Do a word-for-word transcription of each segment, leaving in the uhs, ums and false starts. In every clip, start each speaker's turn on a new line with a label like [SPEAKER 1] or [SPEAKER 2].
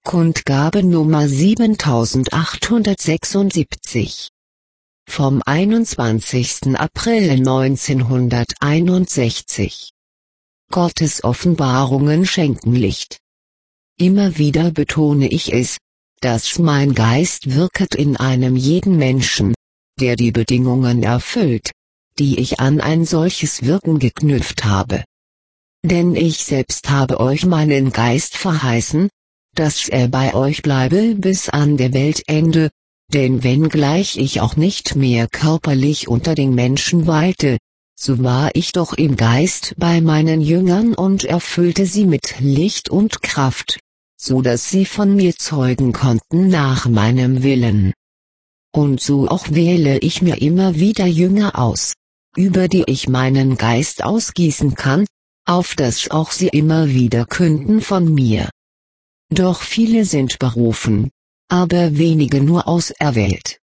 [SPEAKER 1] Kundgabe Nummer siebentausendachthundertsechsundsiebzig. Vom einundzwanzigsten April neunzehnhunderteinundsechzig. Gottes Offenbarungen schenken Licht. Immer wieder betone ich es, dass mein Geist wirket in einem jeden Menschen, der die Bedingungen erfüllt, die ich an ein solches Wirken geknüpft habe. Denn ich selbst habe euch meinen Geist verheißen, dass er bei euch bleibe bis an der Weltende, denn wenngleich ich auch nicht mehr körperlich unter den Menschen weilte, so war ich doch im Geist bei meinen Jüngern und erfüllte sie mit Licht und Kraft, so dass sie von mir zeugen konnten nach meinem Willen. Und so auch wähle ich mir immer wieder Jünger aus, über die ich meinen Geist ausgießen kann, auf dass auch sie immer wieder künden von mir. Doch viele sind berufen, aber wenige nur auserwählt.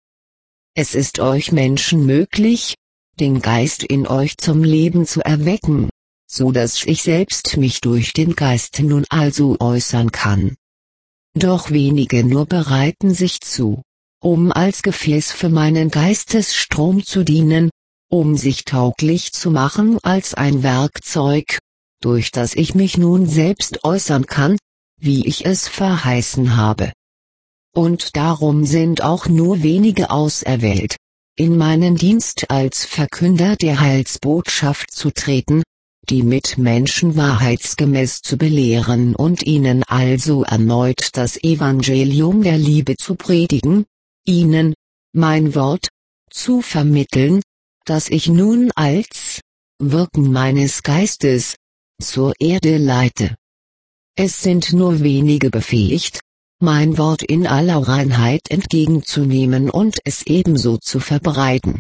[SPEAKER 1] Es ist euch Menschen möglich, den Geist in euch zum Leben zu erwecken, so dass ich selbst mich durch den Geist nun also äußern kann. Doch wenige nur bereiten sich zu, um als Gefäß für meinen Geistesstrom zu dienen, um sich tauglich zu machen als ein Werkzeug, durch das ich mich nun selbst äußern kann, wie ich es verheißen habe. Und darum sind auch nur wenige auserwählt, in meinen Dienst als Verkünder der Heilsbotschaft zu treten, die Mitmenschen wahrheitsgemäß zu belehren und ihnen also erneut das Evangelium der Liebe zu predigen, ihnen, mein Wort, zu vermitteln, das ich nun als Wirken meines Geistes zur Erde leite. Es sind nur wenige befähigt, mein Wort in aller Reinheit entgegenzunehmen und es ebenso zu verbreiten.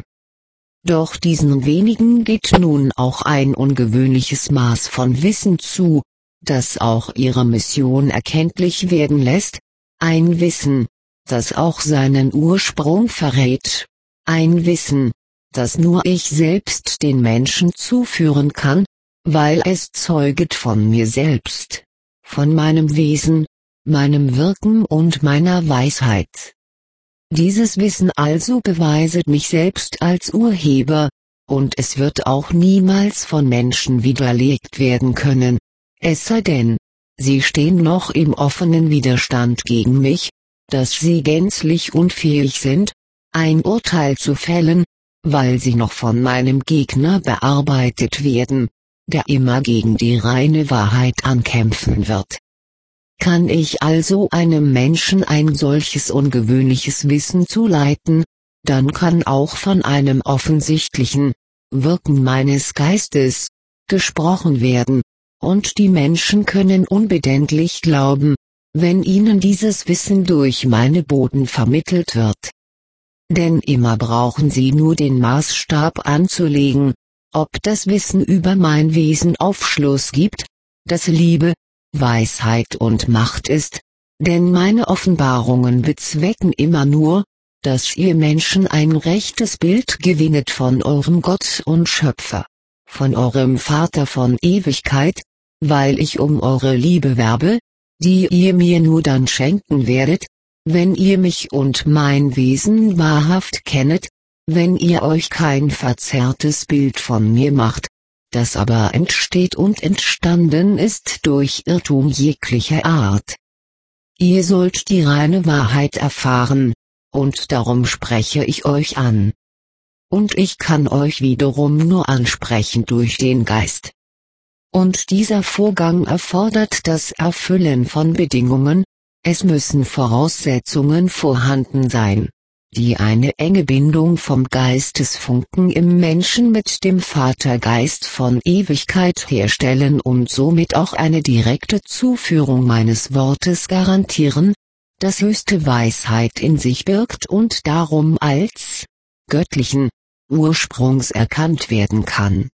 [SPEAKER 1] Doch diesen wenigen geht nun auch ein ungewöhnliches Maß von Wissen zu, das auch ihre Mission erkenntlich werden lässt, ein Wissen, das auch seinen Ursprung verrät, ein Wissen, das nur ich selbst den Menschen zuführen kann, weil es zeuget von mir selbst, von meinem Wesen, meinem Wirken und meiner Weisheit. Dieses Wissen also beweiset mich selbst als Urheber, und es wird auch niemals von Menschen widerlegt werden können, es sei denn, sie stehen noch im offenen Widerstand gegen mich, dass sie gänzlich unfähig sind, ein Urteil zu fällen, weil sie noch von meinem Gegner bearbeitet werden, der immer gegen die reine Wahrheit ankämpfen wird. Kann ich also einem Menschen ein solches ungewöhnliches Wissen zuleiten, dann kann auch von einem offensichtlichen Wirken meines Geistes gesprochen werden, und die Menschen können unbedenklich glauben, wenn ihnen dieses Wissen durch meine Boten vermittelt wird. Denn immer brauchen sie nur den Maßstab anzulegen, ob das Wissen über mein Wesen Aufschluss gibt, das Liebe, Weisheit und Macht ist, denn meine Offenbarungen bezwecken immer nur, dass ihr Menschen ein rechtes Bild gewinnet von eurem Gott und Schöpfer, von eurem Vater von Ewigkeit, weil ich um eure Liebe werbe, die ihr mir nur dann schenken werdet, wenn ihr mich und mein Wesen wahrhaft kennet, wenn ihr euch kein verzerrtes Bild von mir macht, das aber entsteht und entstanden ist durch Irrtum jeglicher Art. Ihr sollt die reine Wahrheit erfahren, und darum spreche ich euch an. Und ich kann euch wiederum nur ansprechen durch den Geist. Und dieser Vorgang erfordert das Erfüllen von Bedingungen, es müssen Voraussetzungen vorhanden sein, die eine enge Bindung vom Geistesfunken im Menschen mit dem Vatergeist von Ewigkeit herstellen und somit auch eine direkte Zuführung meines Wortes garantieren, das höchste Weisheit in sich birgt und darum als göttlichen Ursprungs erkannt werden kann.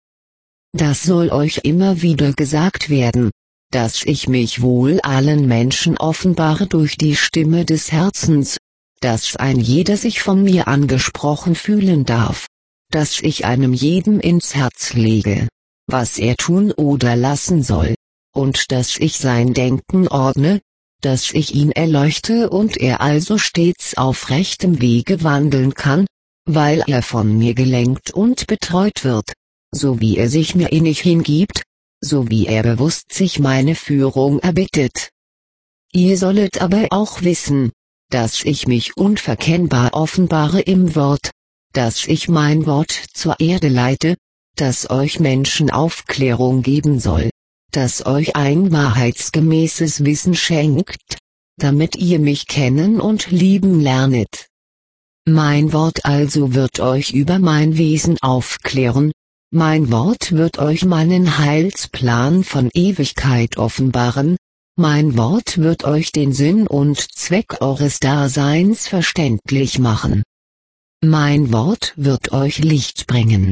[SPEAKER 1] Das soll euch immer wieder gesagt werden, dass ich mich wohl allen Menschen offenbare durch die Stimme des Herzens, dass ein jeder sich von mir angesprochen fühlen darf, dass ich einem jedem ins Herz lege, was er tun oder lassen soll, und dass ich sein Denken ordne, dass ich ihn erleuchte und er also stets auf rechtem Wege wandeln kann, weil er von mir gelenkt und betreut wird, so wie er sich mir innig hingibt, so wie er bewusst sich meine Führung erbittet. Ihr sollet aber auch wissen, dass ich mich unverkennbar offenbare im Wort, dass ich mein Wort zur Erde leite, das euch Menschen Aufklärung geben soll, das euch ein wahrheitsgemäßes Wissen schenkt, damit ihr mich kennen und lieben lernet. Mein Wort also wird euch über mein Wesen aufklären, mein Wort wird euch meinen Heilsplan von Ewigkeit offenbaren, mein Wort wird euch den Sinn und Zweck eures Daseins verständlich machen. Mein Wort wird euch Licht bringen.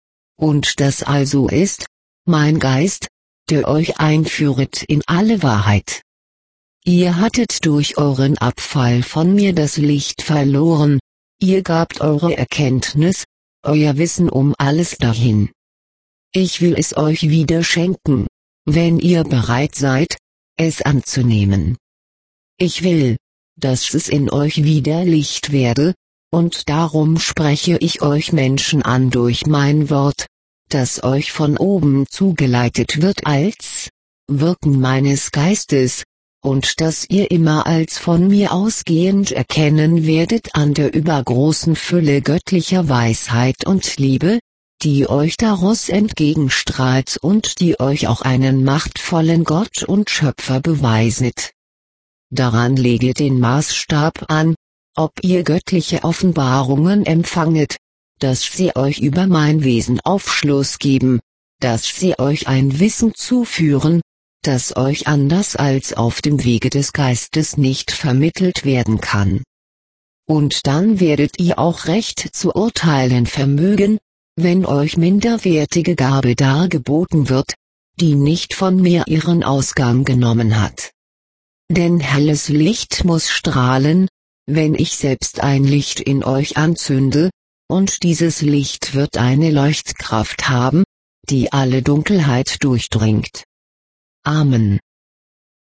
[SPEAKER 1] Und das also ist, mein Geist, der euch einführet in alle Wahrheit. Ihr hattet durch euren Abfall von mir das Licht verloren, ihr gabt eure Erkenntnis, euer Wissen um alles dahin. Ich will es euch wieder schenken, wenn ihr bereit seid, es anzunehmen. Ich will, dass es in euch wieder Licht werde, und darum spreche ich euch Menschen an durch mein Wort, das euch von oben zugeleitet wird als Wirken meines Geistes, und das ihr immer als von mir ausgehend erkennen werdet an der übergroßen Fülle göttlicher Weisheit und Liebe, die euch daraus entgegenstrahlt und die euch auch einen machtvollen Gott und Schöpfer beweiset. Daran lege den Maßstab an, ob ihr göttliche Offenbarungen empfanget, dass sie euch über mein Wesen Aufschluss geben, dass sie euch ein Wissen zuführen, das euch anders als auf dem Wege des Geistes nicht vermittelt werden kann. Und dann werdet ihr auch recht zu urteilen vermögen, wenn euch minderwertige Gabe dargeboten wird, die nicht von mir ihren Ausgang genommen hat. Denn helles Licht muss strahlen, wenn ich selbst ein Licht in euch anzünde, und dieses Licht wird eine Leuchtkraft haben, die alle Dunkelheit durchdringt. Amen.